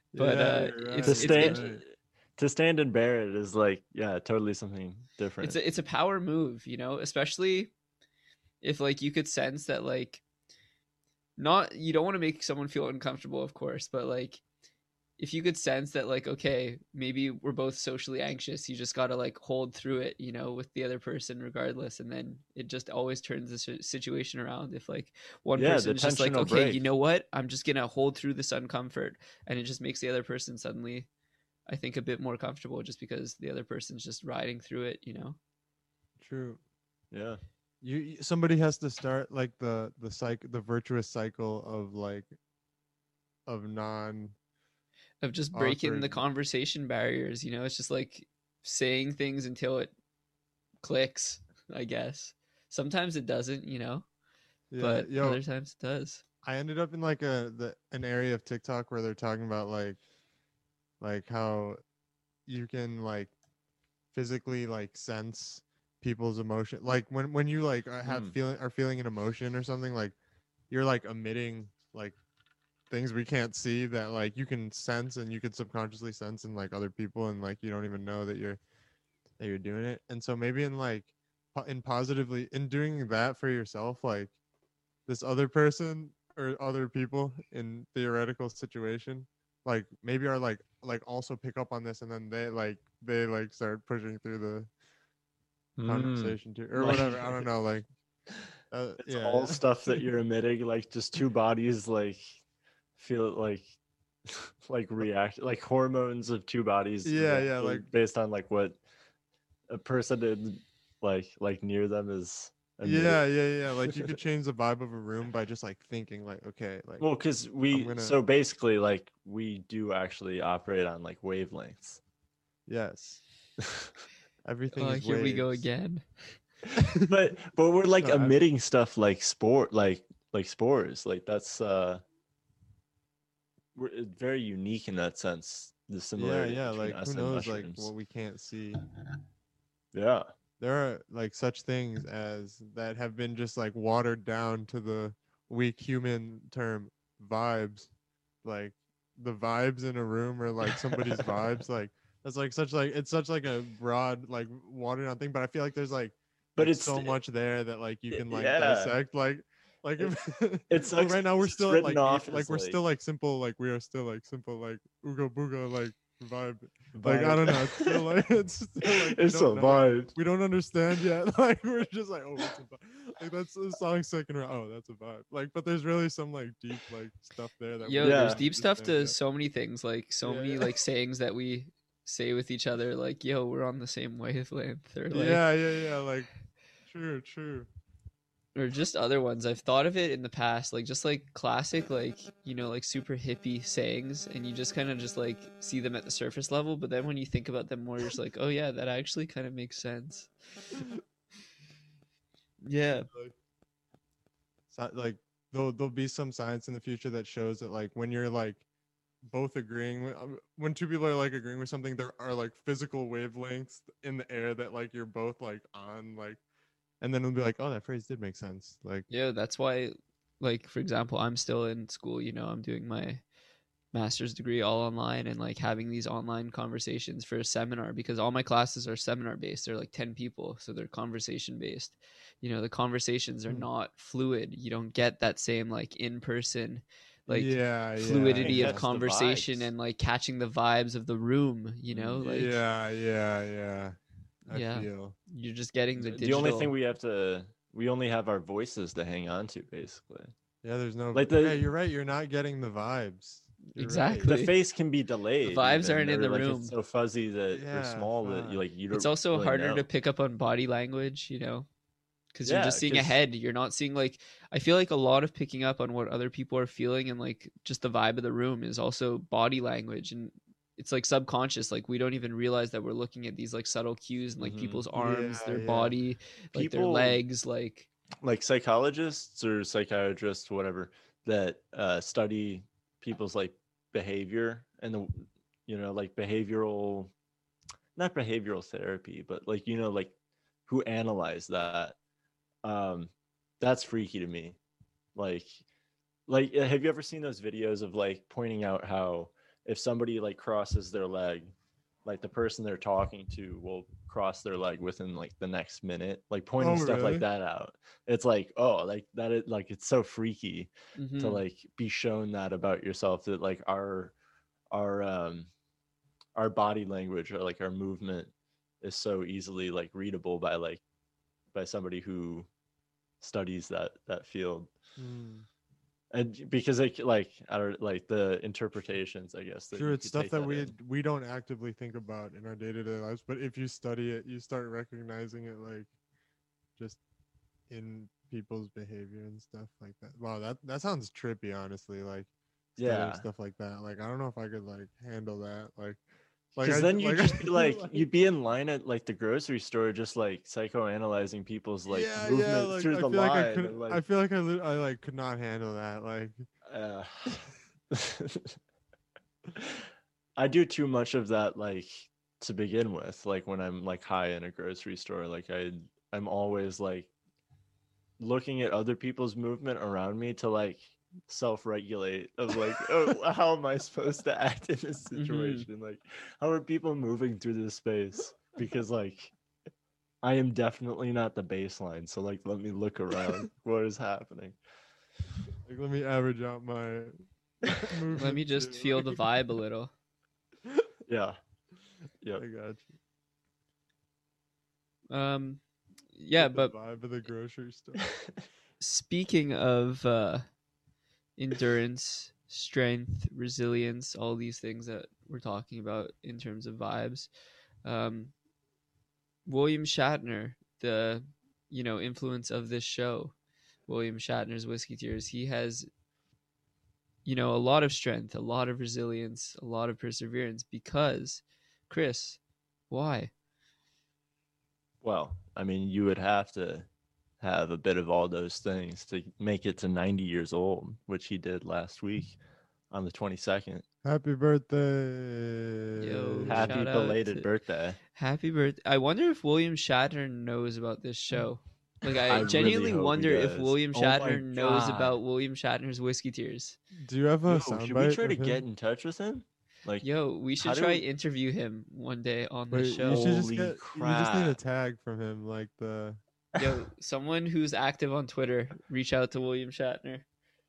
But Yeah, you're it's right. To it's You're stand it, right. to stand and bear it is like, yeah, totally something different. it's a power move, especially if like you could sense that like not you don't want to make someone feel uncomfortable, of course, but like if you could sense that like okay, maybe we're both socially anxious, you just got to like hold through it, with the other person regardless, and then it just always turns the situation around if like one Yeah, the person's just tension like will okay, you break. know what, I'm just gonna hold through this uncomfort, and it just makes the other person suddenly, I think, a bit more comfortable just because the other person's just riding through it. True. Yeah. Somebody has to start like the virtuous cycle of like of non Of just breaking awkward. the conversation barriers. It's just like saying things until it clicks, I guess. Sometimes it doesn't, Yeah, but yo, other times it does. I ended up in like an area of TikTok where they're talking about like how you can like physically like sense people's emotion. Like when you like Hmm. are feeling an emotion or something, like you're like emitting like things we can't see that like you can sense and you can subconsciously sense in like other people, and like you don't even know that you're doing it. And so maybe in like in positively in doing that for yourself, like this other person or other people in theoretical situation like maybe are like also pick up on this, and then they start pushing through the Hmm. conversation too or Like whatever. I don't know, like it's yeah, all stuff yeah. that you're emitting, like just two bodies like feel like like react like hormones of two bodies Yeah, yeah, reacting like based on like what a person in like near them is emitting. yeah, yeah, yeah, like you could change the vibe of a room by just like thinking like okay, like Well, because I'm we gonna so basically like we do actually operate on like wavelengths. yes, everything is Here we go waves. again. But we're like No, I, emitting stuff like like spores. Like that's we're very unique in that sense. The yeah, similarity yeah, between like who us and knows like what mushrooms. we can't see. Yeah. There are like such things as that have been just like watered down to the weak human term vibes. Like the vibes in a room or like somebody's vibes, like that's like such like it's such like a broad like watered down thing, but I feel like there's But like it's so much there that like you can like yeah. dissect like It if it but sucks right now we're because it's still at written like off like as we're like still like simple, like we are still like simple like ooga booga like vibe, like I vibe. don't know, it's still like it's still like we It's don't a know, vibe. we don't understand yet. Like we're just like, oh, it's a vibe. Like that's the song second round. Oh, that's a vibe. Like, but there's really some like deep like stuff there that we Yo, just there's Yeah. don't deep stuff understand to yet. so many things, like so Yeah, many yeah, like sayings that we say with each other, like, yo, we're on the same wavelength, or yeah, like, yeah, yeah. Like, true, true. or just other ones. I've thought of it in the past, like just like classic, like, like super hippie sayings, and you just kind of just like see them at the surface level, but then when you think about them more, you're just like, oh yeah, that actually kind of makes sense. Yeah, Yeah. like there'll be some science in the future that shows that like when you're like both agreeing when two people are like agreeing with something, there are like physical wavelengths in the air that like you're both like on like, and then it'll be like, oh, that phrase did make sense. Like, Yeah, that's why, like, for example, I'm still in school, I'm doing my master's degree all online, and like having these online conversations for a seminar, because all my classes are seminar based. They're like 10 people, so they're conversation based. The conversations are hmm. not fluid. You don't get that same like in person like Yeah, You yeah, can't fluidity of yeah. catch the conversation vibes. and like catching the vibes of the room, Mm. like, Yeah, yeah, yeah. I yeah, feel. you're just getting the The only thing digital. we have to we only have our voices to hang on to basically. Yeah, there's no. Like Yeah, you're right. You're not getting the vibes. You're right. the Exactly. face can be The delayed vibes even, aren't in or the like it's room. so fuzzy that or Yeah, small that fuck. you It's don't also really harder to know. pick up on body language, because you're Yeah, just seeing because ahead. You're not seeing like, I feel like a lot of picking up on what other people are feeling and like just the vibe of the room is also body language, and it's like subconscious. Like we don't even realize that we're looking at these like subtle cues and like people's arms, Yeah, their yeah. body, like their people legs, like like psychologists or psychiatrists, whatever, that study people's like behavior and the like behavioral, not behavioral therapy, but like like who analyze that. Um, that's freaky to me. Like have you ever seen those videos of like pointing out how if somebody like crosses their leg, like the person they're talking to will cross their leg within like the next minute, like pointing Oh, stuff really? like that out. It's like, oh, like that is like, it's so freaky Mhm. to like be shown that about yourself, that like our our body language or like our movement is so easily like readable by somebody who studies that field. Hmm. And because it like, I don't like the interpretations, I guess, that Sure, you it's could stuff take that in. we don't actively think about in our day-to-day lives, but if you study it, you start recognizing it like just in people's behavior and stuff like that. Wow, that sounds trippy, honestly. Like studying Yeah, stuff like that. Like I don't know if I could like handle that. Like because then you'd just be like, like you'd be in line at like the grocery store, just like psychoanalyzing people's like yeah. movement Like through I the feel like I line, could. and I like, feel like I like could not handle that. Like uh, I do too much of that, like to begin with. Like when I'm like high in a grocery store, like I'm always like looking at other people's movement around me to like self-regulate of like, oh, how am I supposed to act in this Mhm. situation? Like, how are people moving through this space? Because like, I am definitely not the baseline, so like, let me look around. What is happening? let me average out my movement. Let me just too. feel the vibe a little. Yeah. Yep. I got you. Yeah, Get but the vibe of the grocery store. speaking of endurance, strength, resilience, all these things that we're talking about in terms of vibes, um, William Shatner, the influence of this show, William Shatner's Whiskey Tears, he has a lot of strength, a lot of resilience, a lot of perseverance because, Chris, why? Well, I mean, you would have to have a bit of all those things to make it to 90 years old, which he did last week on the 22nd. Happy birthday! Yo, Happy shout out belated to birthday. Happy birthday. I wonder if William Shatner knows about this show. Like, I I really genuinely hope he wonder if does. William Oh my Shatner knows God. about William Shatner's Whiskey Tears. Do you have a Yo, should we soundbite try to of him? get in touch with him? Like, Yo, we how should do try we- interview him one day on the Wait, show. you should just Holy get. You just need a crap. tag from him, like the. Yo, someone who's active on Twitter, reach out to William Shatner.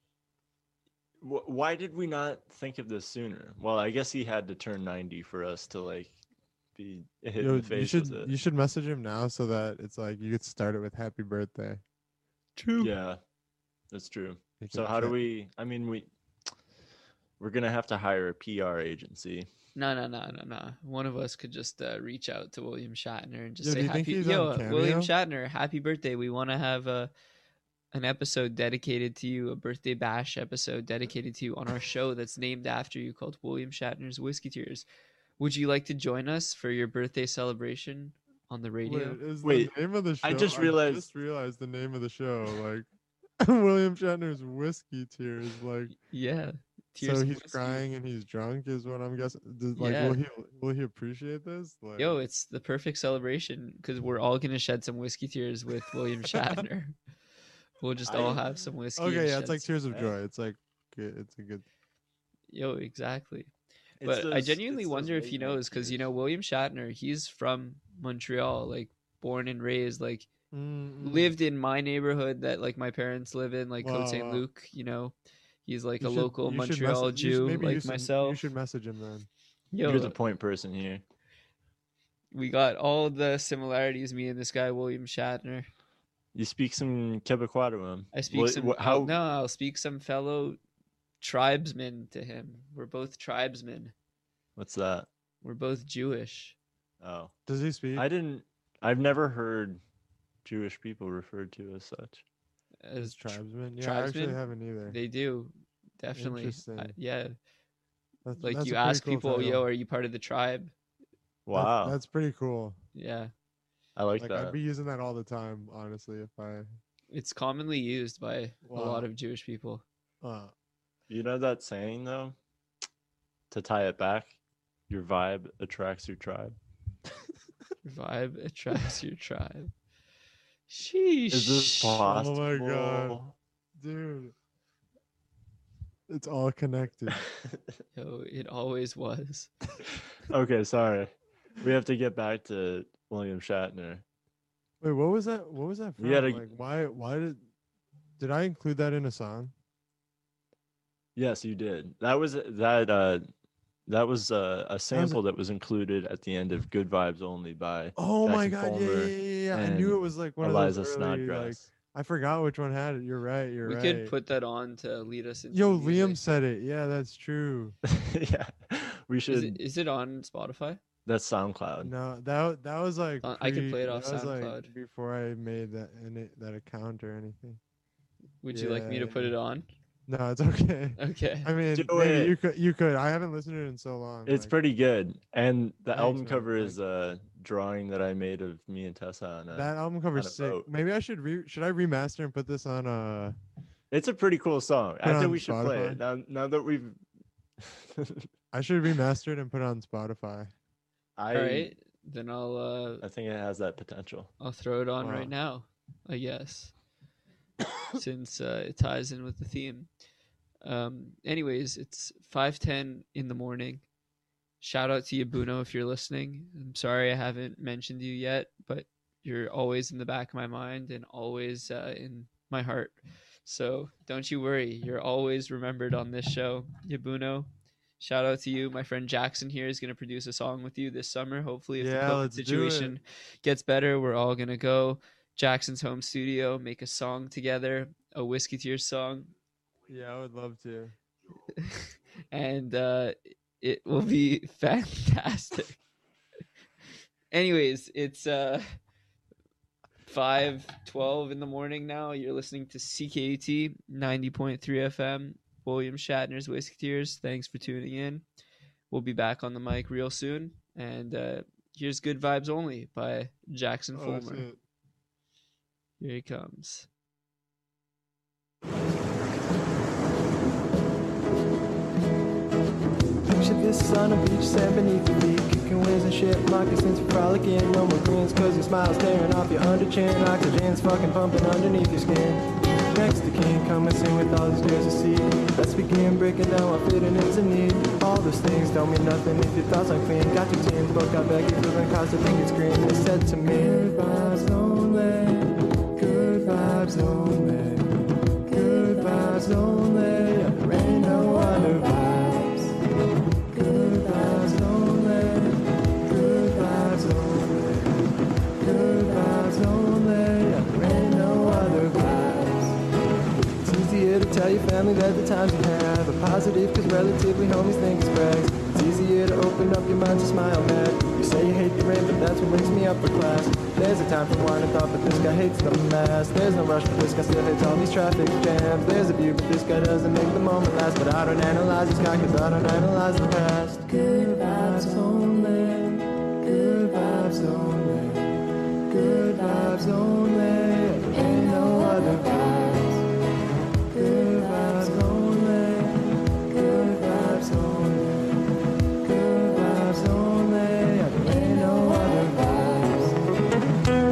Why did we not think of this sooner? Well, I guess he had to turn 90 for us to like be hit in Yo, the face with it. you should message him now so that it's like you could start it with happy birthday. True. Yeah, that's true. He So can how do chat. we? I mean, we're gonna have to hire a PR agency. No. One of us could just reach out to William Shatner and just Yo, say do you think happy. he's Yo, on Cameo? William Shatner, happy birthday! We want to have an episode dedicated to you, a birthday bash episode dedicated to you on our show that's named after you, called William Shatner's Whiskey Tears. Would you like to join us for your birthday celebration on the radio? Wait, the name of the show? I just realized- just realized the name of the show. Like William Shatner's Whiskey Tears. Like Yeah. so of he's whiskey. crying and he's drunk is what I'm guessing. Like Yeah. will he appreciate this? Like, Yo, it's the perfect celebration because we're all gonna shed some whiskey tears with William Shatner. We'll just all have some whiskey. and okay, yeah, shed it's like some- Tears of Joy. It's like it's a good. Yo, exactly. It's But I those- genuinely it's those wonder if he late night knows because tears. William Shatner, he's from Montreal, like born and raised, like Mm-mm. lived in my neighborhood that like my parents live in, like Côte Saint Wow. Luc. He's like You a should- local you should Montreal message- you should- Jew, maybe like myself. You should message him then. Yo, You're the point person here. we got all the similarities. Me and this guy William Shatner. You speak some Quebecois to him. I speak some. How? No, I'll speak some fellow tribesmen to him. We're both tribesmen. What's that? We're both Jewish. Oh, Does he speak? I've never heard Jewish people referred to as such. As tribesmen? Yeah, I tribesmen? actually haven't either. they do, definitely. Interesting. Yeah, That's, like that's you a pretty ask cool people, title. yo, are you part of the tribe? Wow, That's pretty cool. Yeah, I like Like that. I'd be using that all the time, honestly, if I. it's commonly used by a Wow. lot of Jewish people. You know that saying though? To tie it back, your vibe attracts your tribe. Vibe attracts your tribe. Sheesh. Is this Oh possible? my God. Dude. It's all connected. Yo, it always was. Okay, sorry. We have to get back to William Shatner. Wait, what was that? What was that from? We gotta- Like, why did I include that in a song? Yes, you did. That was a sample that was included at the end of "Good Vibes Only" by Oh my Jackson god, yeah, Fulmer yeah. I knew and it was like one Eliza of those early, like, Snodgrass. I forgot which one had it. You're right. You're We right. could put that on to lead us into Yo, the Liam music. said it. Yeah, that's true. Yeah, we should. Is it on Spotify? That's SoundCloud. No, that was like I can play it off that was, like, SoundCloud. before I made that account or anything. Would you like me to put Yeah. it on? No, it's okay. Okay. I mean, Do maybe it. you could. I haven't listened to it in so long. It's like, pretty good, and the Thanks, album man. cover Like- is a drawing that I made of me and Tessa on. that album cover's a sick. boat. Maybe I should should I remaster and put this on It's a pretty cool song. Put I on think we should play it Spotify? now that we've. I should remaster it and put it on Spotify. I All right. Then I'll I think it has that potential. throw it on Wow. right now, I guess, since it ties in with the theme. Anyways, it's 5:10 in the morning. Shout out to you, Buno, if you're listening. I'm sorry I haven't mentioned you yet, but you're always in the back of my mind and always in my heart. So don't you worry. You're always remembered on this show, Yabuno. Shout out to you. My friend Jackson here is going to produce a song with you this summer. Hopefully, if Yeah, the COVID let's do it. situation gets better, we're all going to go Jackson's home studio, make a song together, a Whiskey Tears song, Yeah, I would love to. and it will be fantastic. Anyways, it's 5:12 in the morning now. You're listening to CKUT 90.3 FM, William Shatner's Whiskey Tears. Thanks for tuning in. We'll be back on the mic real soon. And here's Good Vibes Only by Jackson Oh, that's Fulmer. it. Here he comes. Picture this on a beach, sand beneath the feet, kicking waves and shit, moccasins for frolicking, no more grins, cause your smile's tearing off your under chin, oxygen's fucking pumping underneath your skin. Next to king, come and sing with all his tears to see. Let's begin breaking down what fitting is a need. All those things don't mean nothing if your thoughts aren't clean. Got your tin book, I beg you, feeling cause I think it's green. They said to me, good vibes only, good vibes only, good vibes only, there ain't no other vibes. Good vibes only, good vibes only, good vibes only, there ain't no other vibes. It's easier to tell your family that the times you have are positive, cause relatively homies think it's brags. It's easier to open up your mind to smile mad. You say you hate the rain, but that's what wakes me up for class. There's a time for wine and thought, but this guy hates the mass. There's no rush, but this guy still hates all these traffic jams. There's a view, but this guy doesn't make the moment last. But I don't analyze the sky, cause I don't analyze the past. Good vibes only, good vibes only, good vibes only, ain't no other vibes. Good vibes only, good vibes only, good vibes only, ain't no other vibes.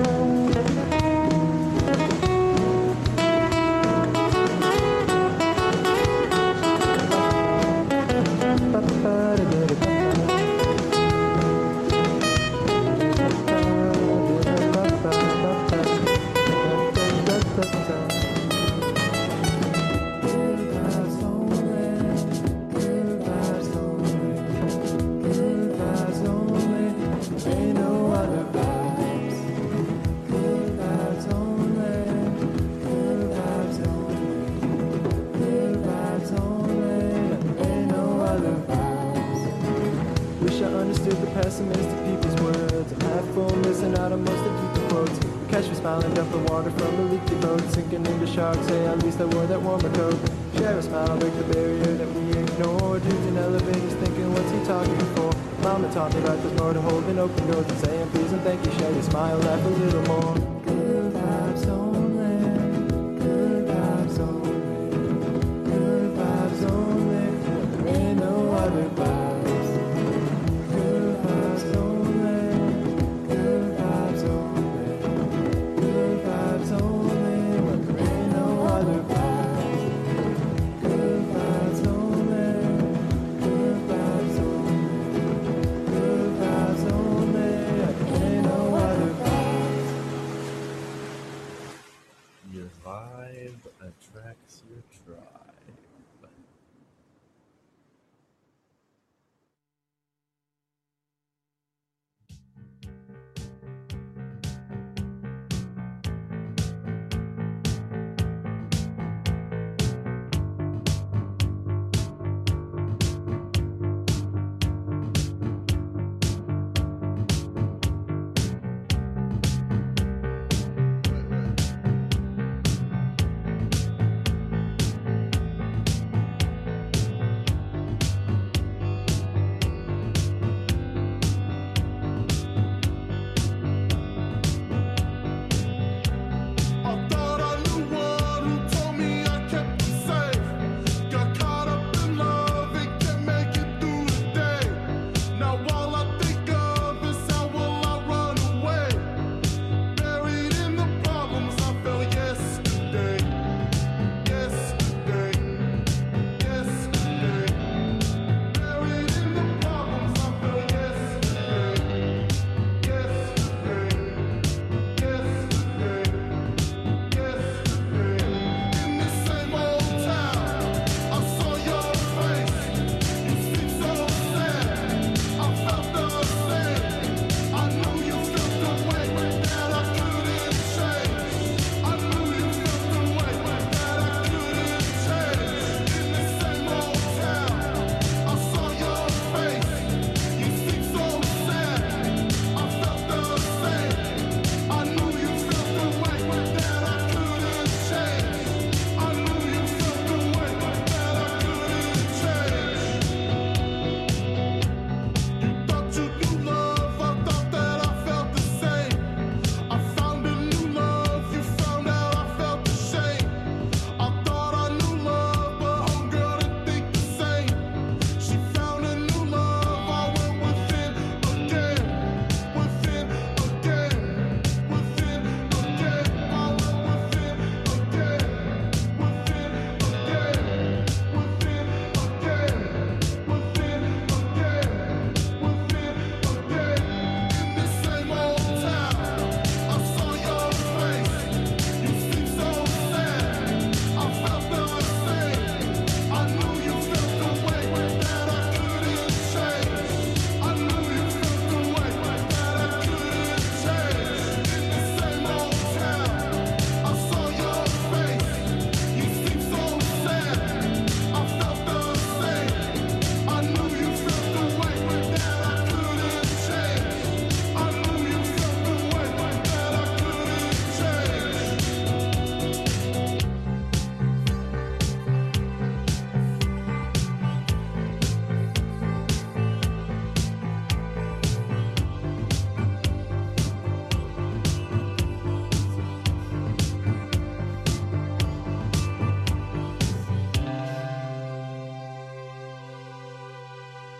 Wish I understood the pessimistic people's words. I'm half full, missing out on most of the quotes. Catch me smiling down the water from a leaky boat, sinking into sharks. Hey, at least I wore that warmer coat. Share a smile, break the barrier that we ignore. Dudes in elevators thinking, what's he talking for? Mama taught me right, there's more to holding open doors and saying please and thank you. Share your smile, laugh a little more. Good vibes only, good vibes only, good vibes only. There ain't no other vibes. Good vibes only, good vibes only, good vibes only. There ain't no other vibes. Good vibes only.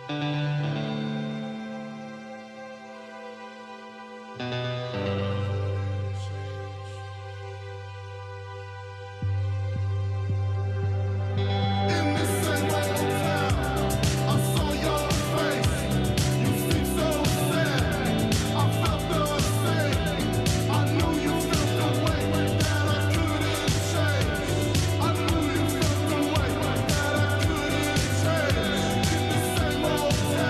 Same old town.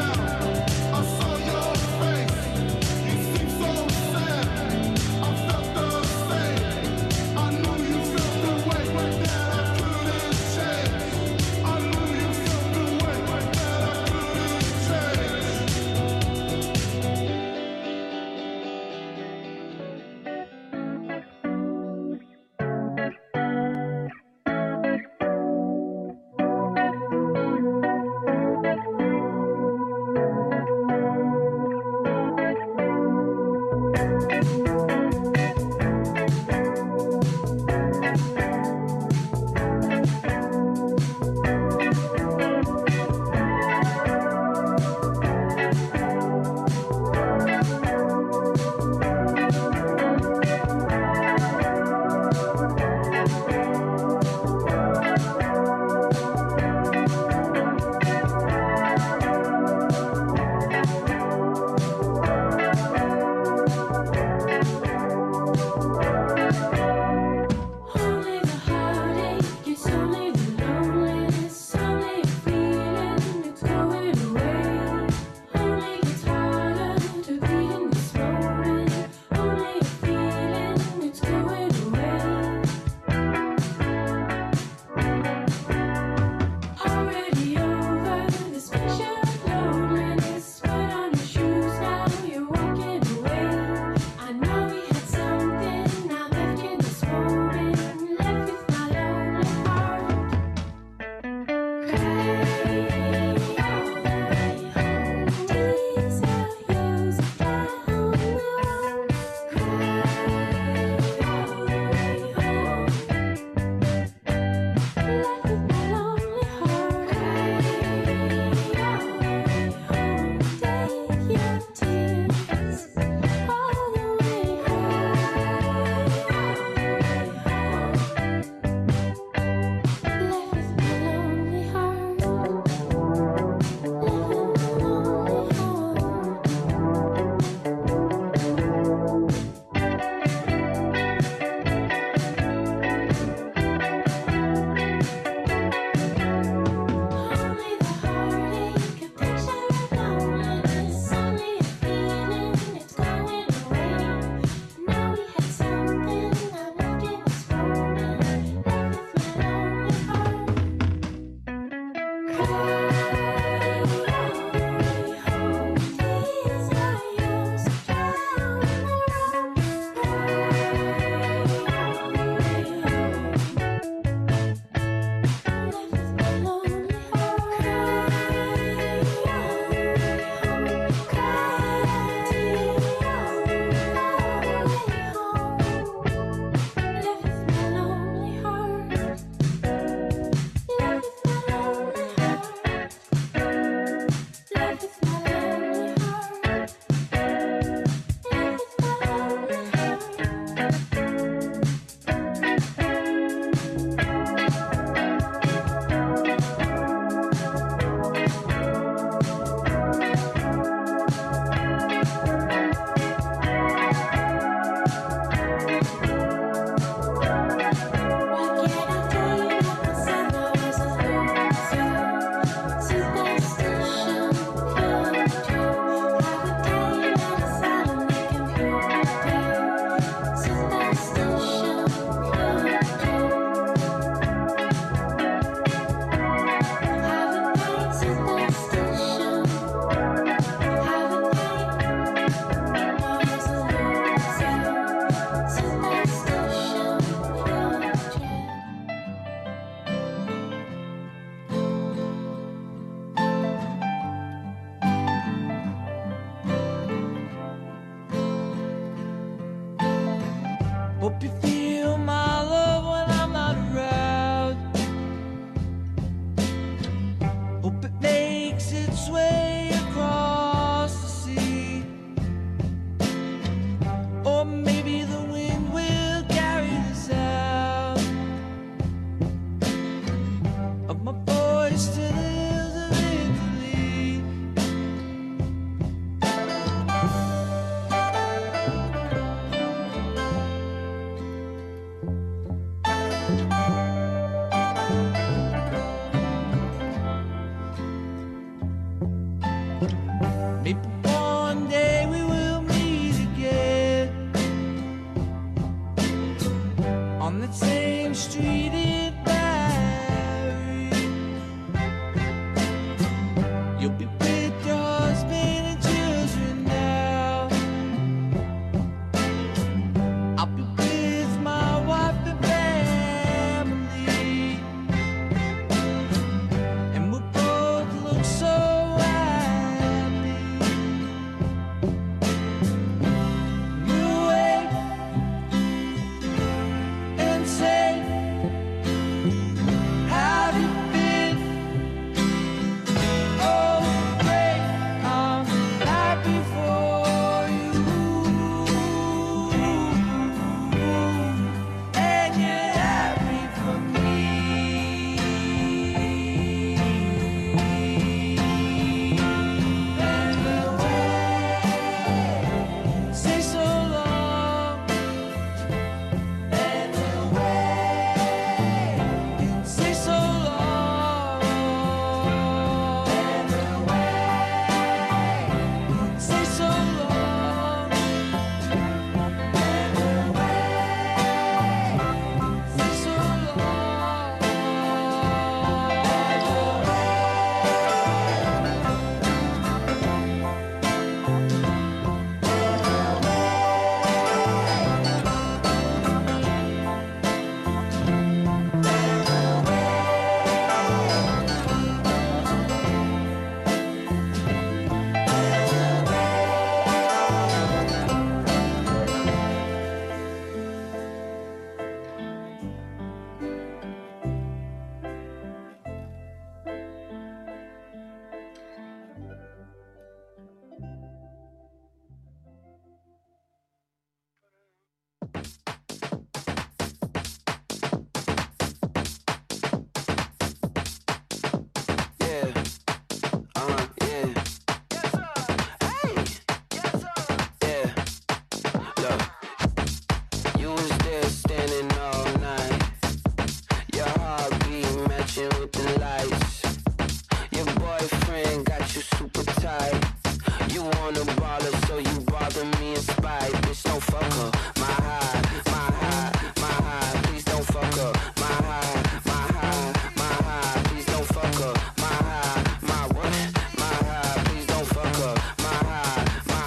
tight. You wanna baller, so you bother me in spite. Bitch, don't fuck her. My high, my high, my high. Please don't fuck her. My high, my high, my high. Please don't fuck her. My high, my what? My high. Please don't fuck her. My high,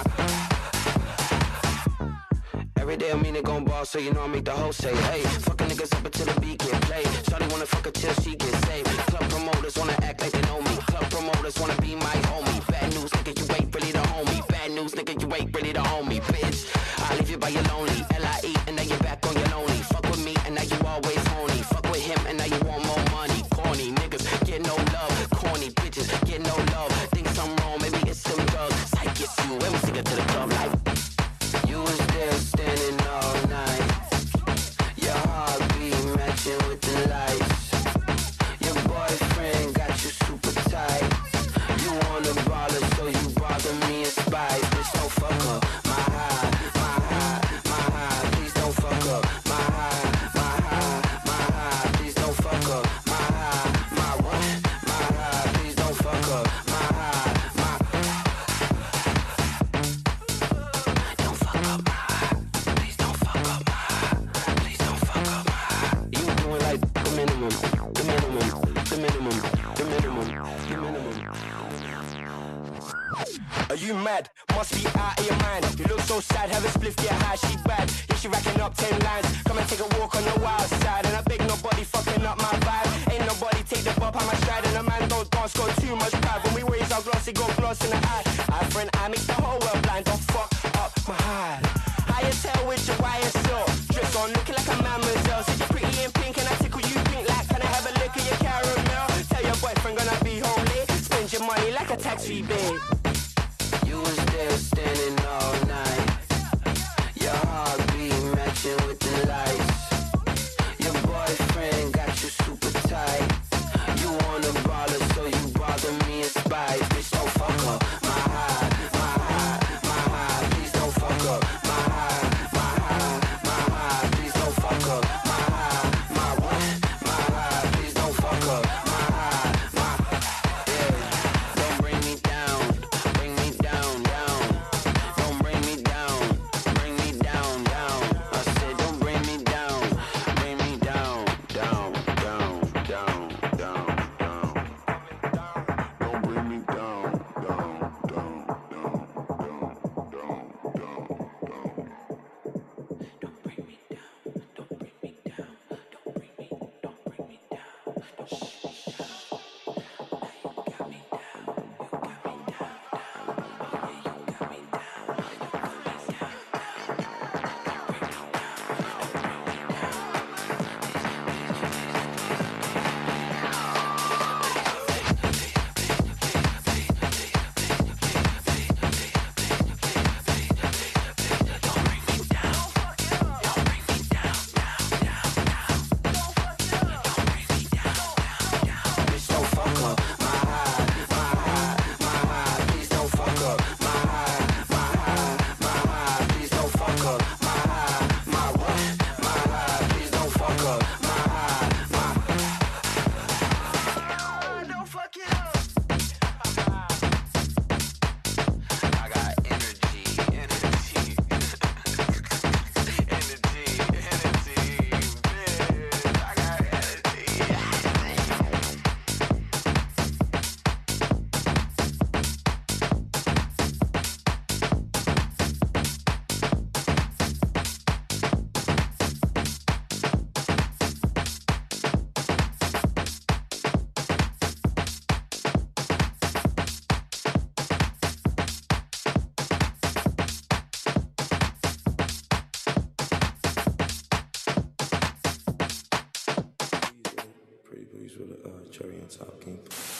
my. Every day I mean it gon' ball, so you know I make the whole say, hey, fucking niggas up until the beat get played. Shawty wanna fuck her till she get saved. Club promoters wanna act like they know me. Club promoters wanna be my homie. Bad news, nigga, you ain't really the homie. Bad news, nigga, you ain't really the homie, bitch. I leave you by your lonely. L.I.E. and now you're back on your lonely. Fuck with me and now you always horny. Fuck with him and now you want more money. Corny niggas get no love. Corny bitches get no love. Think something wrong, maybe it's some drugs. Psych, it's you, and we sing it to the club like. You was there standing all night. Your heartbeat matching with the lights. Your boyfriend got you super tight. You wanna baller, so you bother me in spite. Bitch, don't fuck her. My high, my high, my high. Please don't fuck her. My high, my high, my high. Please don't fuck her. My high, my what? My high. Please don't fuck her. My high, my. Don't fuck up my high. Please don't fuck up my high. Please don't fuck up my high. You doing like the minimum, the minimum, the minimum, the minimum, the minimum. Are you mad? Must be out of your mind. You look so sad, have a spliff, get high, she bad. Yeah, she racking up 10 lines. Come and take a walk on the wild side. And I beg nobody fucking up my vibe. Ain't nobody take the bump on my stride. And a man don't dance, got too much pride. When we raise our glass, it got gloss in the eye. Eye for an eye, make the whole world blind. Don't fuck up my high. High as hell with your YSL. Dress on, looking like a mademoiselle. Said you're pretty in pink and I tickle you pink. Like, can I have a lick of your caramel? Tell your boyfriend gonna be home late. Spend your money like a tax-free babe. You was there standing all night. Your heartbeat matching with the lights. Your boyfriend got you super tight. You wanna baller, so you bother me in spite. Bitch, don't fuck her. My high, my high, my high. Please don't fuck her. My high, my high, my high. Please don't fuck her. My high, my what? My high. Please don't fuck her. My high, my. Yeah. Don't bring me down. Bring me down, down. Don't bring me down. Bring me down, down. I said don't bring me down. Bring me down, down, down, down, down, down. Don't bring me down, down, down, down, down, down, down, down. Don't bring me down. Don't bring me down. Don't bring me. Don't bring me down. Shh. Now you got me down. You got me down, down. Yeah, you got me down. You got me down, down. Don't bring me down. Don't bring me down. Bitch, don't fuck her. My high, my high, my high. Please don't fuck her. My high, my high, my high. Please don't fuck her. My high, my what? My high. Please don't fuck her. My high, my. Don't fuck it up. I got energy, energy, energy, energy, bitch. I got energy. Pretty please with a cherry on top, king.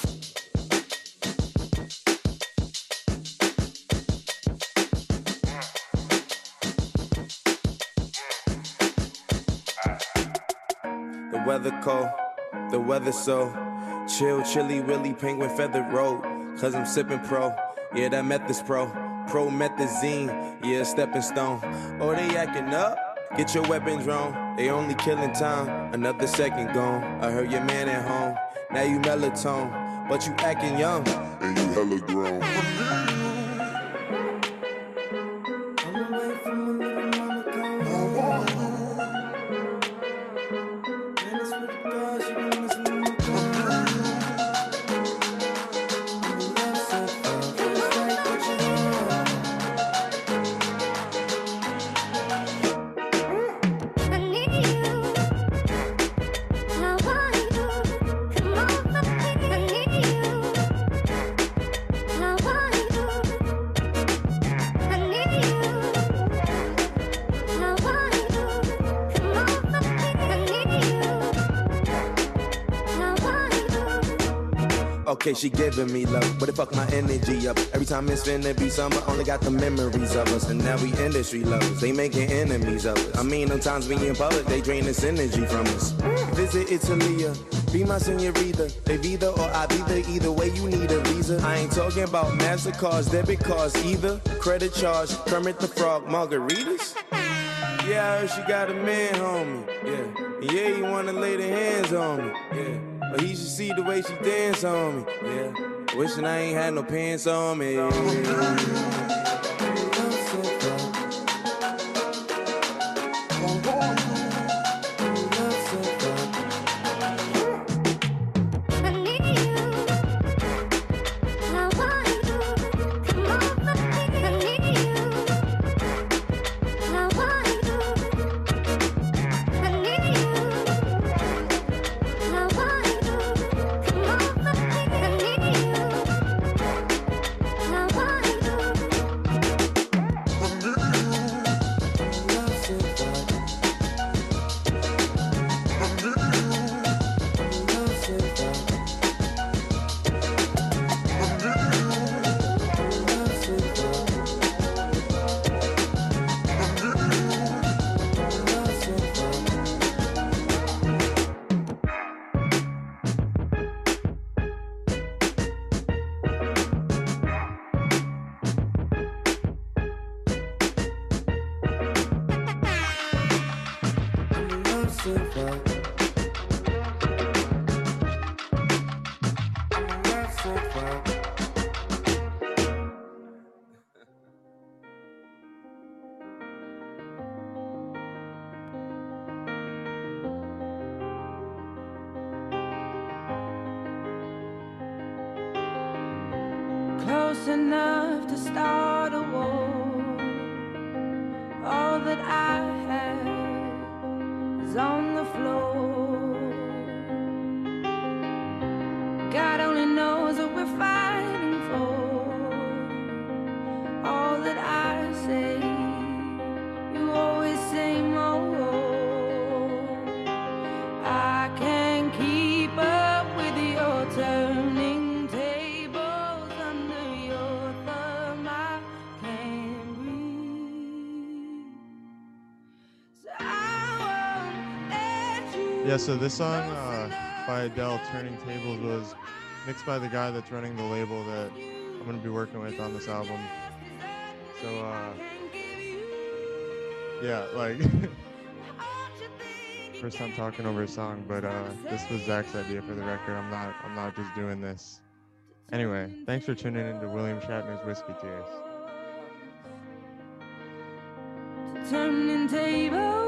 The weather cold, the weather so chill, chilly, willy, penguin feathered road. Cause I'm sipping pro, yeah, that meth is pro. Promethazine, yeah, stepping stone. Oh, they acting up? Get your weapons wrong. They only killing time, another second gone. I heard your man at home, now you melatonin, but you acting young. And you hella grown. Okay, she giving me love, but it fuck my energy up. Every time it's finna be summer, only got the memories of us. And now we industry lovers, they making enemies of us. I mean, sometimes we in public, they drain this energy from us. Visit Italia, be my senorita. They either or I either way you need a visa. I ain't talking about MasterCards, debit cards either. Credit charge, Kermit the Frog, margaritas. Yeah, I heard she got a man, homie. Yeah, you wanna lay the hands on me. Yeah, but he should see the way she dance on me. Yeah, wishing I ain't had no pants on me. Close enough to start a war. All that I have is on the floor. God only knows what we're fighting for. All that I say, you always say more. I can't keep up with your turning. Yeah, so this song by Adele, Turning Tables, was mixed by the guy that's running the label that I'm going to be working with on this album. So, yeah, like, first time talking over a song, but this was Zach's idea for the record. I'm not just doing this. Anyway, thanks for tuning into William Shatner's Whiskey Tears. Turning tables.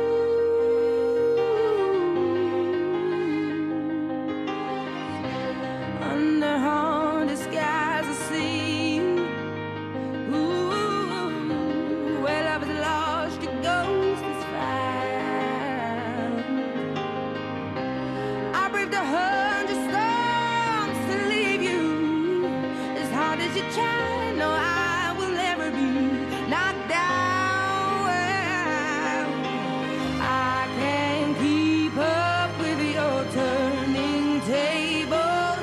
Under haunted skies I see. Ooh, where love is lost, your ghost is found. I braved 100 storms to leave you. As hard as you try, no, I will never be knocked down. I can't keep up with your turning tables.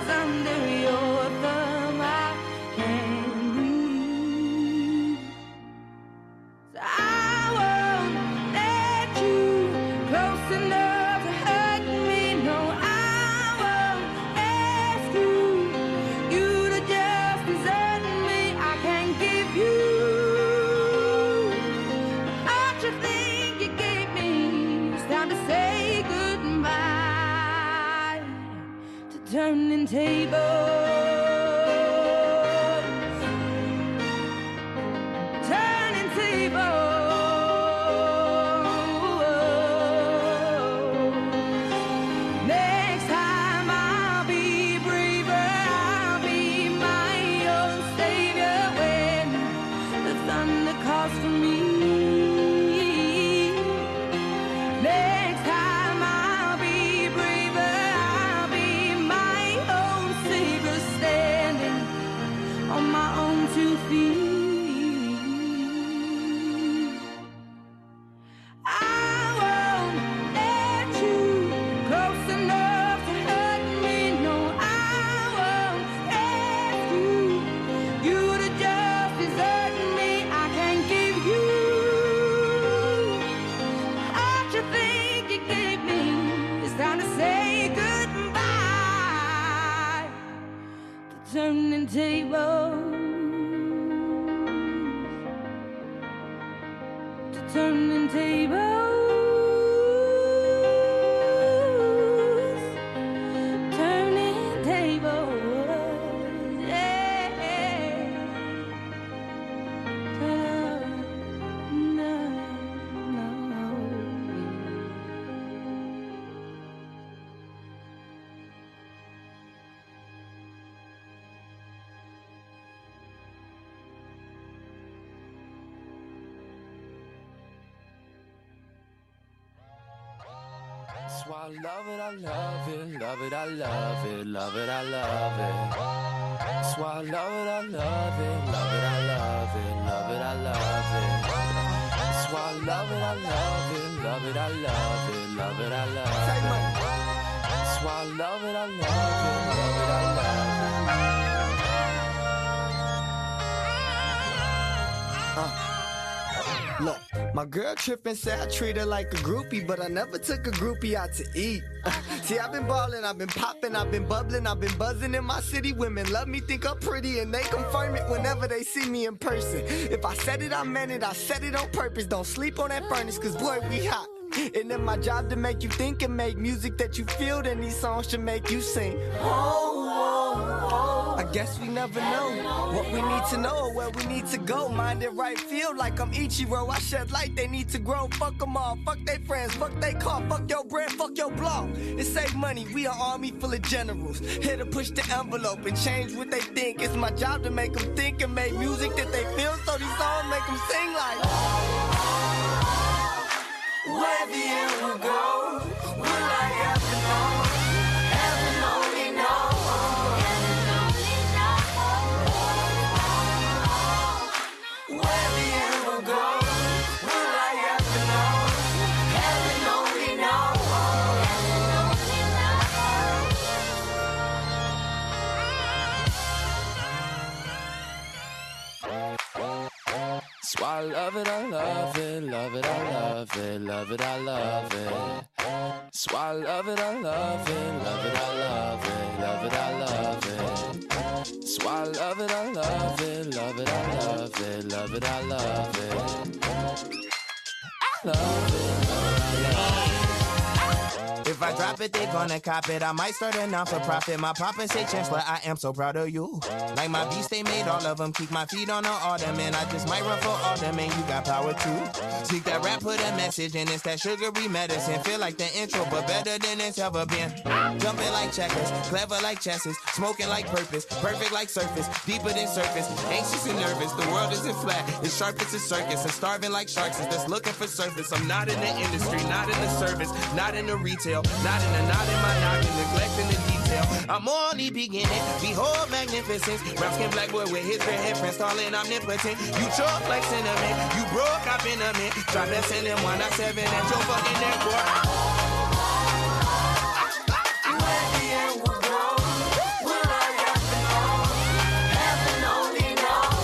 Turning tables. Turning tables. Next time I'll be braver, I'll be my own savior when the thunder calls for me. Next time I'll be braver, I'll be my own savior, standing on my own 2 feet. I won't let you close enough to hurt me. No, I won't turning tables, turning tables, yeah. No, no. So I love it, I love it, love it, I love it, love it, I love it. So I love it, I love it, love it, I love it, love it, I love it. So I love it, I love it, love it, I love it, love it, I love it. So I love it, I love it, love it, I love it. Look, my girl trippin' said I treat her like a groupie, but I never took a groupie out to eat. See, I've been ballin', I've been poppin', I've been bubblin', I've been buzzin' in my city. Women love me, think I'm pretty, and they confirm it whenever they see me in person. If I said it, I meant it, I said it on purpose. Don't sleep on that furnace, cause boy, we hot. And then my job to make you think and make music that you feel, then these songs should make you sing. I guess we never know what we need to know or where we need to go. Mind it right, feel like I'm Ichiro. I shed light, they need to grow. Fuck them all, fuck they friends, fuck they car, fuck your brand, fuck your blog. It save money, we an army full of generals. Here to push the envelope and change what they think. It's my job to make them think and make music that they feel, so these songs make them sing like where the end will go, will I ever know? Heaven only knows. Where the end will go, will I ever know? Heaven only knows. So I love it, I love it, love it, I love it, love it, I love it. So I love it, I love it, love it, I love it, love it, I love it. So I love it, I love it, love it, I love it, love it, I love it. I love it. If I drop it, they gonna cop it. I might start a non-for-profit. My papa say, Chancellor, I am so proud of you. Like my beast, they made all of them. Keep my feet on the ottoman. I just might run for alderman. You got power too. Speak that rap, put a message in. It's that sugary medicine. Feel like the intro, but better than it's ever been. Jumping like checkers, clever like chesses, smoking like purpose, perfect like surface, deeper than surface. Anxious and nervous, the world isn't flat. It's sharp as a circus, and starving like sharks is just looking for surface. I'm not in the industry, not in the service, not in the retail. Not in my knocking, neglecting the detail. I'm only beginning, behold magnificence. Brown skin black boy with his red headprints, stalling omnipotent. You choke like cinnamon, you broke, I've been a man. Drop that sending 197 at your fucking airport. Where the end will go, will I ever know? Heaven only knows.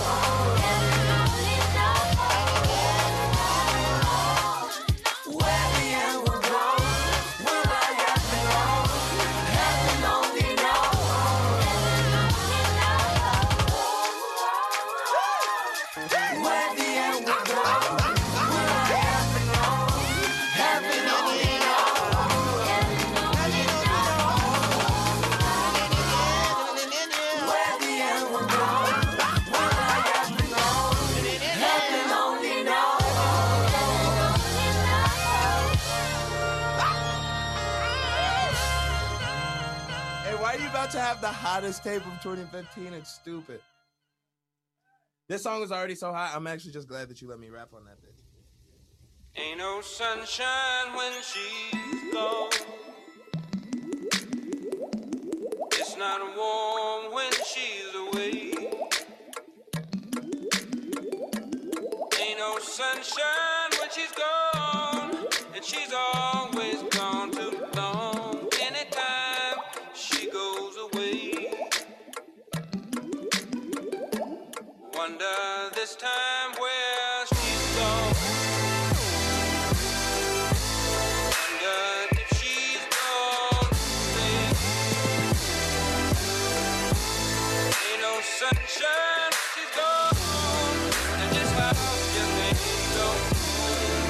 Where the end will go, will I ever know? Heaven only knows. Where the end will go, will I ever know? Heaven only knows. Where the end will go, will I ever know? Heaven only knows. Hey, why are you about to have the hottest tape of 2015? It's stupid. This song is already so hot, I'm actually just glad that you let me rap on that bitch. Ain't no sunshine when she's gone. It's not warm when she's away. Ain't no sunshine when she's gone, and she's always gone too long. Anytime she goes away, wonder this time where she's gone. Wonder if she's gone to stay. Ain't no sunshine when she's gone, and this house just ain't no home.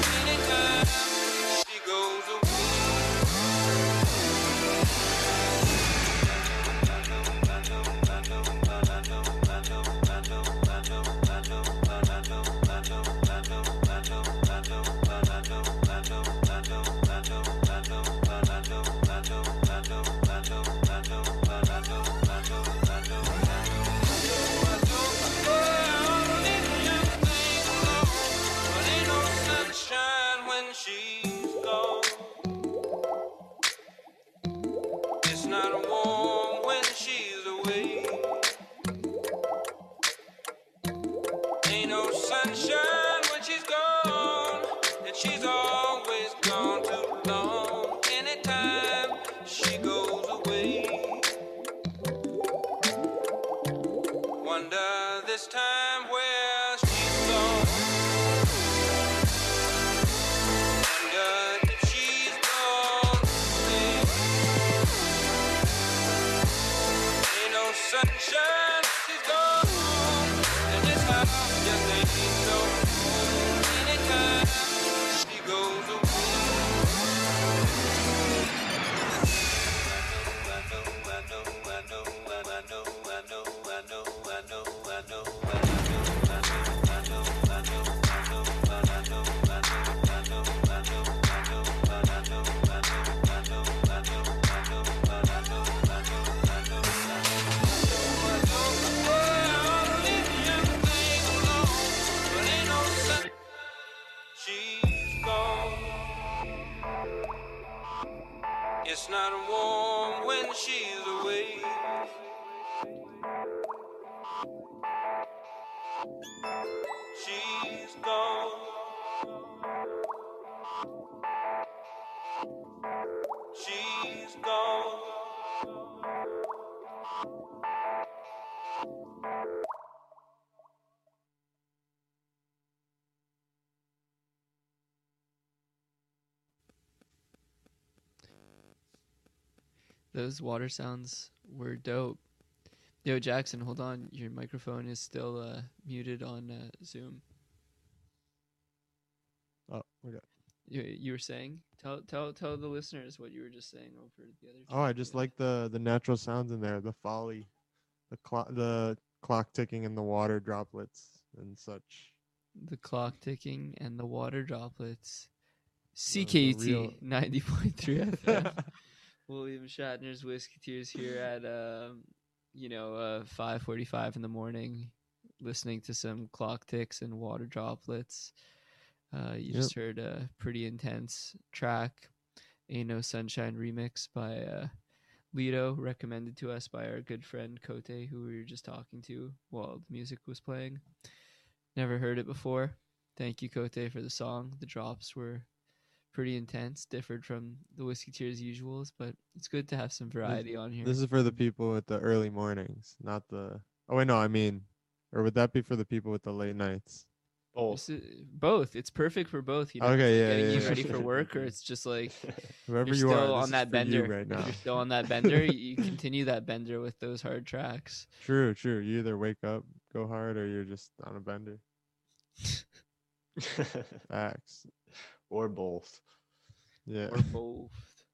sunshine when she's gone, and she's always gone too long. Anytime she goes away, wonder this time where she's gone. Wonder if she's gone to stay. Ain't no sunshine when she's gone, and this house just ain't no home. Anytime she goes away, she's gone. It's not warm when she's away. She's gone. She's gone. Those water sounds were dope. Yo, Jackson, hold on. Your microphone is still muted on Zoom. Oh, okay. You were saying? Tell the listeners what you were just saying over the other. Oh, I just like the natural sounds in there, the folly, the clock ticking and the water droplets and such. the clock ticking and the water droplets. The real- CKT 90.3 FM. William Shatner's Whisketeers here at 5:45 in the morning, listening to some clock ticks and water droplets. You just heard a pretty intense track, Ain't No Sunshine remix by Lido, recommended to us by our good friend Kote, who we were just talking to while the music was playing. Never heard it before. Thank you, Kote, for the song. The drops were pretty intense, differed from the Whisketeers usuals, but it's good to have some variety on here. This is for the people with the early mornings, not the. Oh wait, no, I mean, or would that be for the people with the late nights? Both. Both. It's perfect for both. You know, Okay, it's yeah, getting yeah, you ready yeah. for work, or it's just like Whoever you're you still are, on this that is for you bender. right now. If you're still on that bender, you continue that bender with those hard tracks. True. You either wake up, go hard, or you're just on a bender. Facts. Or both. Yeah. Or both.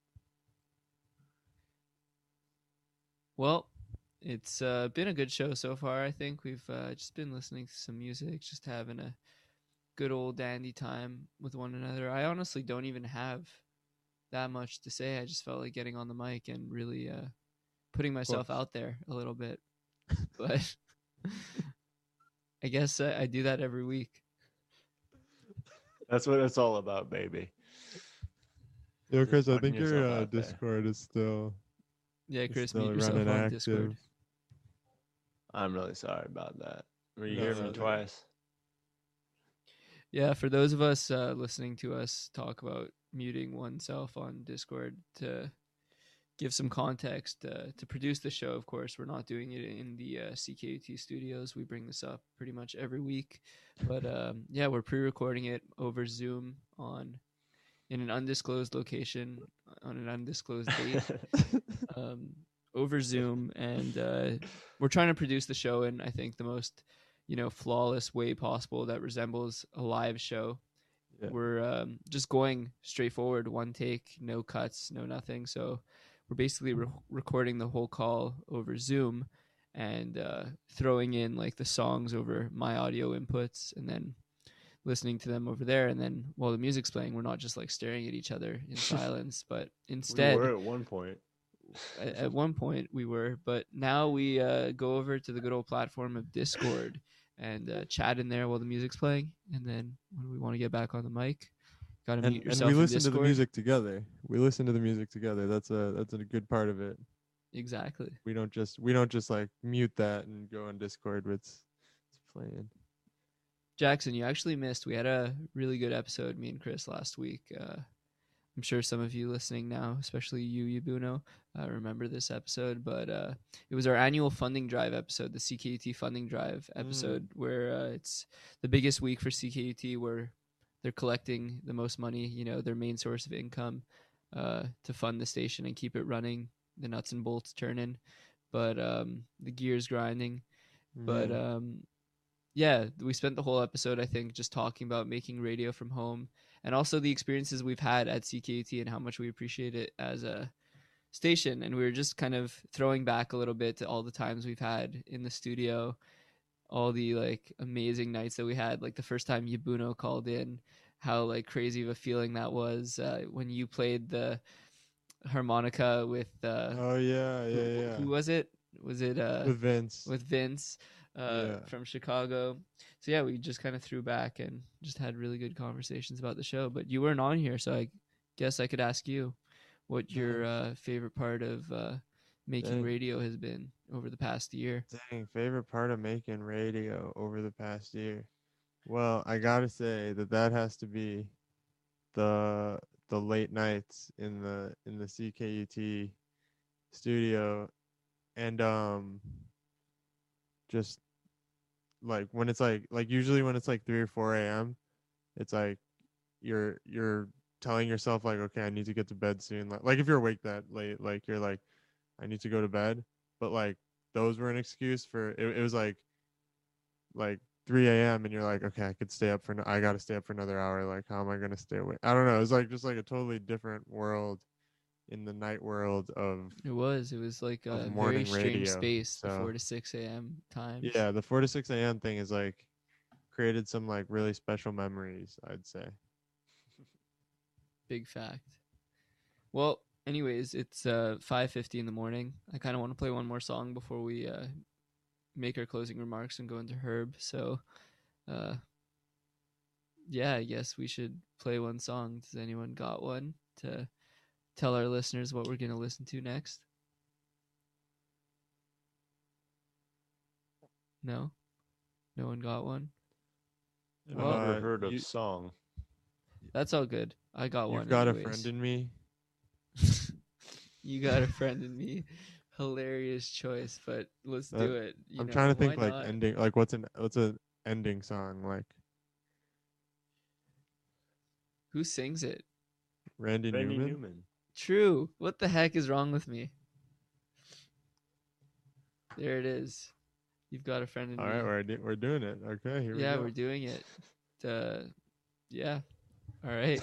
Well, it's been a good show so far. I think we've just been listening to some music, just having a good old dandy time with one another. I honestly don't even have that much to say. I just felt like getting on the mic and really putting myself out there a little bit. But I guess I do that every week. That's what it's all about, baby. Yo, Just Chris, I putting think your yourself out there. Discord is still. Yeah, Chris, still mute yourself running on active. Discord. I'm really sorry about that. Were you No, hearing no, me no. twice? Yeah, for those of us listening to us talk about muting oneself on Discord, to give some context, to produce the show, of course, we're not doing it in the CKUT studios. We bring this up pretty much every week. But yeah, we're pre-recording it over Zoom in an undisclosed location on an undisclosed date. Over Zoom, and we're trying to produce the show in, I think, the most flawless way possible that resembles a live show. Yeah. We're just going straight forward, one take, no cuts, no nothing. So we're basically recording the whole call over Zoom and throwing in like the songs over my audio inputs and then listening to them over there. And then while the music's playing, we're not just like staring at each other in silence, but instead, We were at one point. at one point we were, but now we go over to the good old platform of Discord and chat in there while the music's playing. And then when we want to get back on the mic, gotta mute And yourself we in listen to the Discord. music together. We listen to the music together. That's a good part of it. Exactly. We don't just like mute that and go on Discord. It's playing. Jackson, you actually missed. We had a really good episode, me and Chris, last week. I'm sure some of you listening now, especially you, Yabuno, remember this episode. But it was our annual funding drive episode, the CKUT funding drive episode, where it's the biggest week for CKUT, where they're collecting the most money, you know, their main source of income, to fund the station and keep it running, the nuts and bolts turning, but the gears grinding. But yeah, we spent the whole episode, I think, just talking about making radio from home, and also the experiences we've had at CKUT and how much we appreciate it as a station. And we were just kind of throwing back a little bit to all the times we've had in the studio, all the like amazing nights that we had, like the first time Yabuno called in, how like crazy of a feeling that was, when you played the harmonica with Oh yeah. who was it? Was it With Vince. with Vince from Chicago? So yeah, we just kind of threw back and just had really good conversations about the show. But you weren't on here, so I guess I could ask you what your favorite part of making Dang. radio has been over the past year. Dang, favorite part of making radio over the past year. Well, I gotta say that has to be the late nights in the CKUT studio, and just like when it's like usually when it's like 3 or 4 a.m., it's like you're telling yourself like, okay, I need to get to bed soon. Like if you're awake that late, like you're like, I need to go to bed. But like those were an excuse for it was like 3 a.m. and you're like, okay, I gotta stay up for another hour. Like, how am I gonna stay awake? I don't know. It was like just like a totally different world in the night world of It was like a very morning strange radio, space, the so- 4 to 6 a.m. time. yeah, the 4 to 6 a.m. thing is like created some like really special memories, I'd say. Big fact. Well, anyways, it's 5:50 in the morning. I kind of want to play one more song before we make our closing remarks and go into Herb. So, yeah, I guess we should play one song. Does anyone got one to tell our listeners what we're going to listen to next? No? No one got one? I've Well, never heard of you- song. That's all good. I got one. You've got a anyways. friend in me. You got a friend in me. Hilarious choice, but let's That- do it. I'm trying to think why like not? ending, like what's an ending song, like Who sings it? Randy Randy Newman. Newman. True. What the heck is wrong with me? There it is. You've got a friend in All me. right, we're doing it. Okay, here we Yeah, go. we're doing it. Yeah. All right.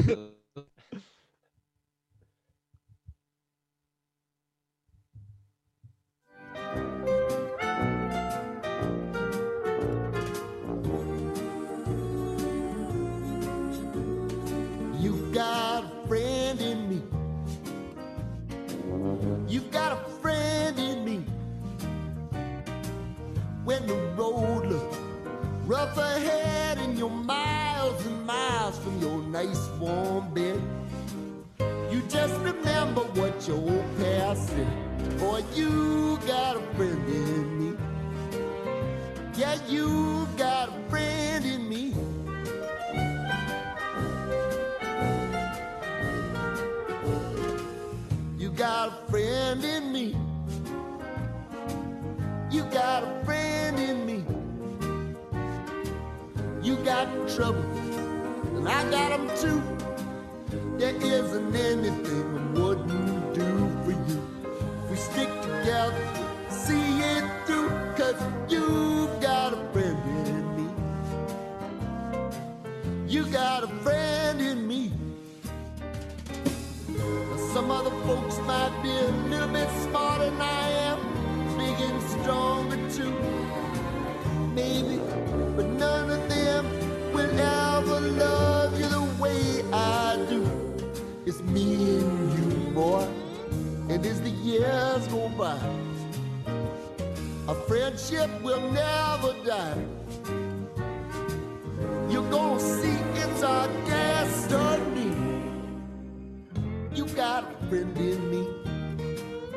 You got a friend in me. You got a friend in me. When the road looks rough ahead and you're miles and miles from your nice warm bed, you just remember what your old past said. Boy, you got a friend in me. Yeah, you got a friend in me. You got a friend in me. You got a friend in me. You got trouble, and I got them too. There isn't anything I wouldn't do for you. We stick together, see it through, 'cause you got a friend in me. You got a friend in me. Some other folks might be a little bit smarter than I am, big and stronger too, maybe, but none of them will ever love you the way I do. It's me and you, boy, and as the years go by, our friendship will never die. You're gonna see it's our destiny. You got a friend in me.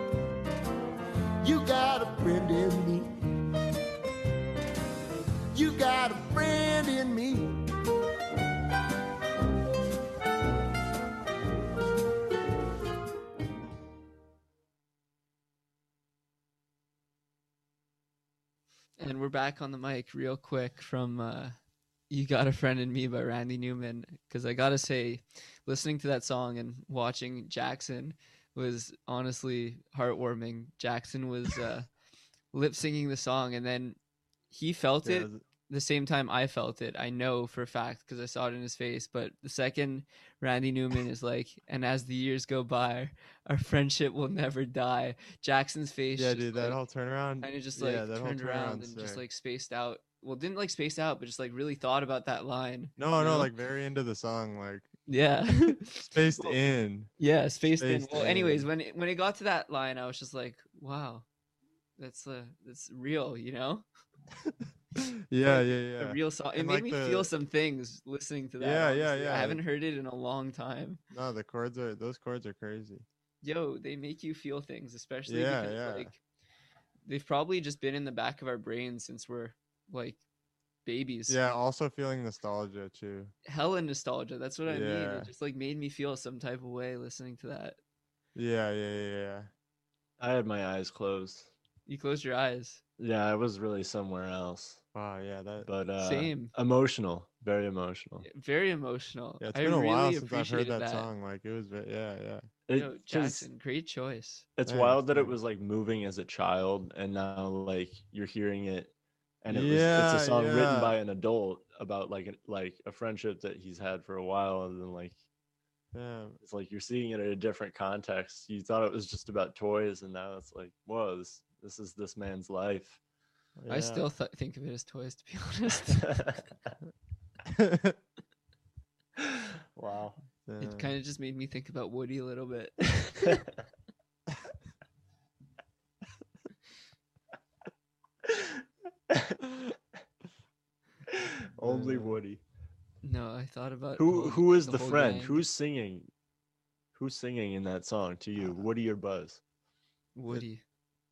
You got a friend in me. You you got a friend in me. And we're back on the mic real quick from You Got a Friend in Me by Randy Newman. Because I got to say, listening to that song and watching Jackson was honestly heartwarming. Jackson was lip singing the song, and then he felt it the same time I felt it. I know for a fact because I saw it in his face. But the second Randy Newman is like, and as the years go by, our friendship will never die. Jackson's face, Yeah, just, dude, that like, whole turnaround. kind of just yeah, like that whole turned around turnaround's and just sick. like spaced out. Well, didn't like space out, but just like really thought about that line. No, you no, know? like very into the song, like Yeah. spaced Well, in. Yeah, spaced in. Spaced Well, anyways, in. when it got to that line, I was just like, wow, that's real, you know? Yeah, Like, yeah, a yeah. real song. It And, made like, me the- feel some things listening to that. Yeah, yeah, honestly. I yeah. haven't heard it in a long time. No, those chords are crazy. Yo, they make you feel things, especially Yeah, because yeah. like they've probably just been in the back of our brains since we're like babies. Yeah, also feeling nostalgia too. Hella nostalgia. That's what I mean. Yeah. It just like made me feel some type of way listening to that. Yeah, yeah, yeah, yeah. I had my eyes closed. You closed your eyes. Yeah, I was really somewhere else. Wow, yeah, that. But Same. Emotional, very emotional. Very emotional. Yeah, it's I been a really while since I've heard appreciated that song. Like it was, yeah, yeah. Yo, 'Cause Jackson, great choice. It's Thanks, wild that it thanks. was like moving as a child, and now like you're hearing it, and it's Yeah, a song written yeah. by an adult about like a friendship that he's had for a while, and then like Yeah, it's like you're seeing it in a different context. You thought it was just about toys, and now it's like, whoa, this is this man's life. I yeah. still think of it as toys, to be honest. Wow. It kind of just made me think about Woody a little bit. Only Woody. No, I thought about Who is the whole friend? gang. Who's singing? Who's singing in that song to you? Woody or Buzz? Woody.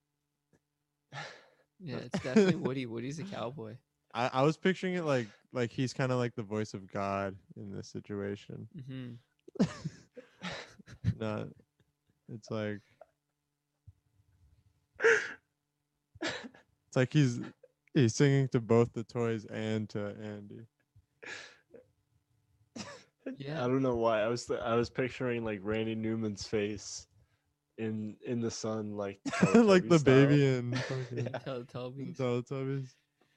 Yeah, it's definitely Woody. Woody's a cowboy. I was picturing it like he's kind of like the voice of God in this situation. Hmm. Not, it's like he's singing to both the toys and to Andy. Yeah. I don't know why. I was picturing like Randy Newman's face in the sun, like Like the Teletubby baby style. and fucking Teletubbies. Teletubbies.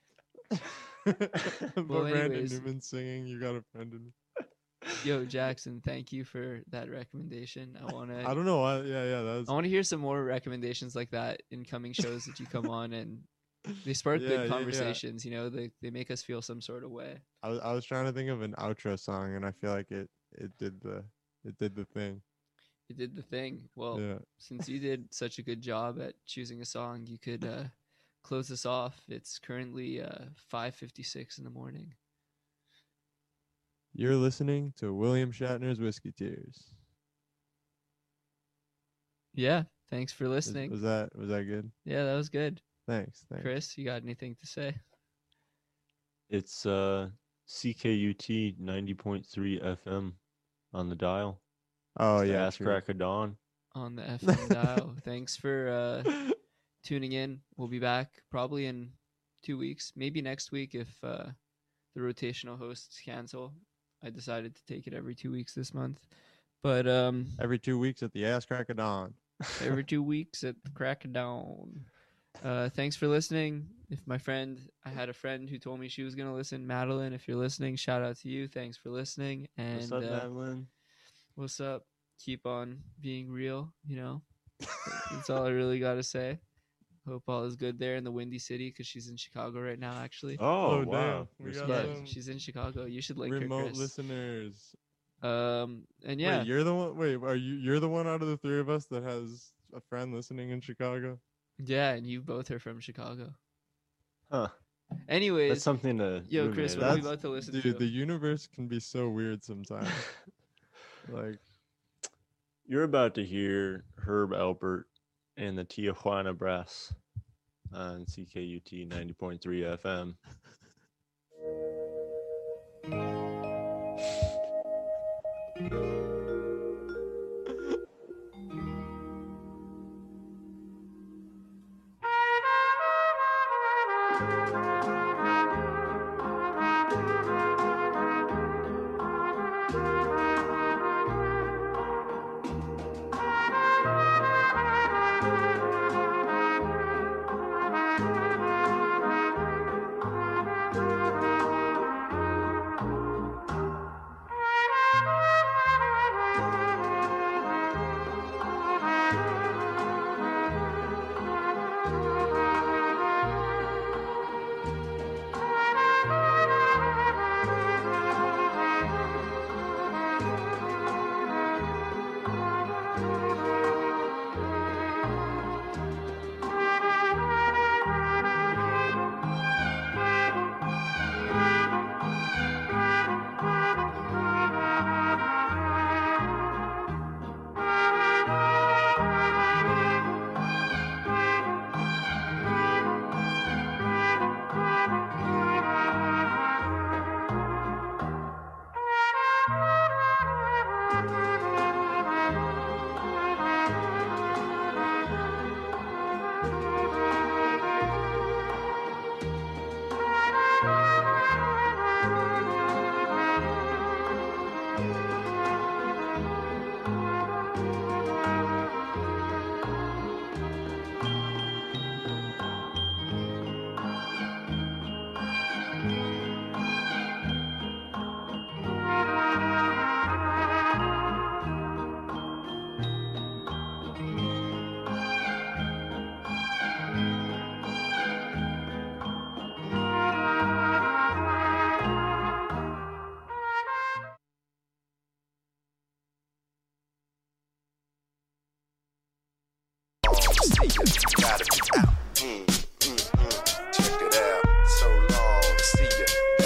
But Well, Randy anyways. Newman singing "You Got a Friend in Me." Yo, Jackson, thank you for that recommendation. I I don't know why. Yeah, that was. want to hear some more recommendations like that in coming shows that you come on, and they spark Yeah, good yeah. conversations. You know, they make us feel some sort of way. I was trying to think of an outro song, and I feel like it did the thing. You did the thing. Well, Yeah. since you did such a good job at choosing a song, you could close us off. It's currently 5:56 in the morning. You're listening to William Shatner's Whiskey Tears. Yeah, thanks for Was listening. that good? Yeah, that was good. Thanks. Chris, you got anything to say? It's CKUT 90.3 FM on the dial. Oh It's the yeah. Ass true. Crack of Dawn. On the FM dial. Thanks for tuning in. We'll be back probably in 2 weeks, maybe next week if the rotational hosts cancel. I decided to take it every 2 weeks this month, but Every 2 weeks at the Ass Crack of Dawn. every 2 weeks at the crack of dawn. Thanks for listening. I had a friend who told me she was gonna listen. Madeline, if you're listening, shout out to you. Thanks for listening. And What's up, Madeline? what's up? Keep on being real. You know, that's all I really gotta say. Hope all is good there in the Windy City because she's in Chicago right now. Actually, Oh, damn. wow. We got Respect. yeah, some she's in Chicago. You should link her, remote Chris. listeners. And yeah, Wait, you're the one. Wait, you're the one out of the three of us that has a friend listening in Chicago? yeah, and you both are from Chicago. Huh. Anyways, That's something to yo, Chris, ruminate what are we on. about to listen Dude, to? the universe can be so weird sometimes. Like, You're about to hear Herb Alpert and the Tijuana Brass on CKUT 90.3 FM.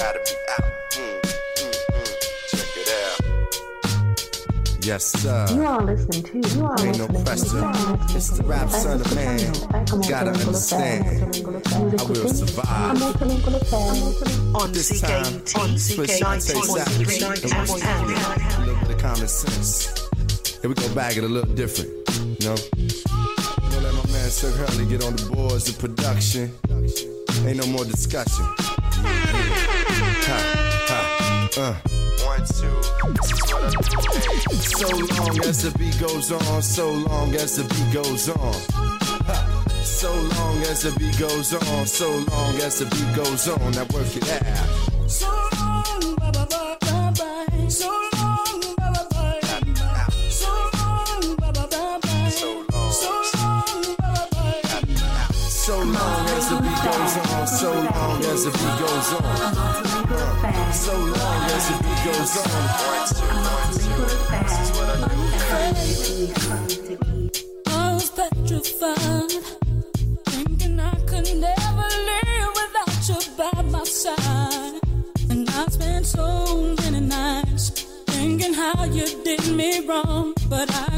gotta be out. Check it out. Yes, sir. You are listening to. Ain't no question. It's the rap son of man. Gotta understand. I will survive. On This time, CKUT, on CK91.3 a little bit of common sense. Here we go back it a little different. You know? Don't let my man Sir Hurley get on the boards of production. Ain't no more discussion. Ha, ha, 1, 2. So long as the beat goes on, so long as the beat goes on. Ha. So long as the beat goes on, so long as the beat goes on. Now work it out. So long, bye-bye, so long, bye-bye, so long, bye-bye, so long as the beat goes on, so long as the beat goes on, so long as the beat goes on. I was petrified, thinking I could never live without you by my side. And I spent so many nights thinking how you did me wrong, but I